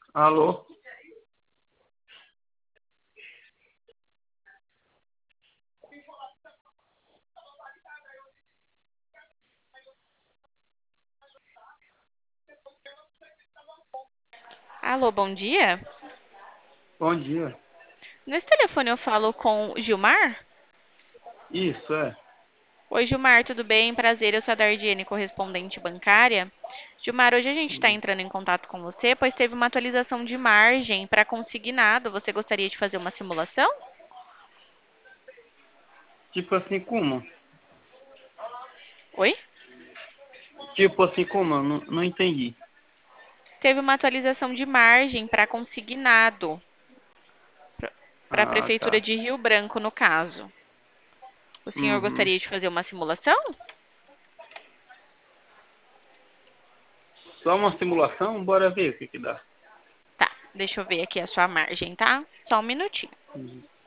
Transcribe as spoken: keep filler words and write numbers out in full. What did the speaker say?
Alô? Alô, bom dia. Bom dia. Nesse telefone eu falo com o Gilmar? Isso, é. Oi, Gilmar, tudo bem? Prazer, eu sou a Dardiane, correspondente bancária. Gilmar, hoje a gente está entrando em contato com você, pois teve uma atualização de margem para consignado. Você gostaria de fazer uma simulação? Tipo assim como? Oi? Tipo assim como? Eu Não, não entendi. Teve uma atualização de margem para consignado, para a Ah, Prefeitura tá. de Rio Branco, no caso. O senhor Uhum. gostaria de fazer uma simulação? Só uma simulação? Bora ver o que que dá. Tá, deixa eu ver aqui a sua margem, tá? Só um minutinho. Uhum.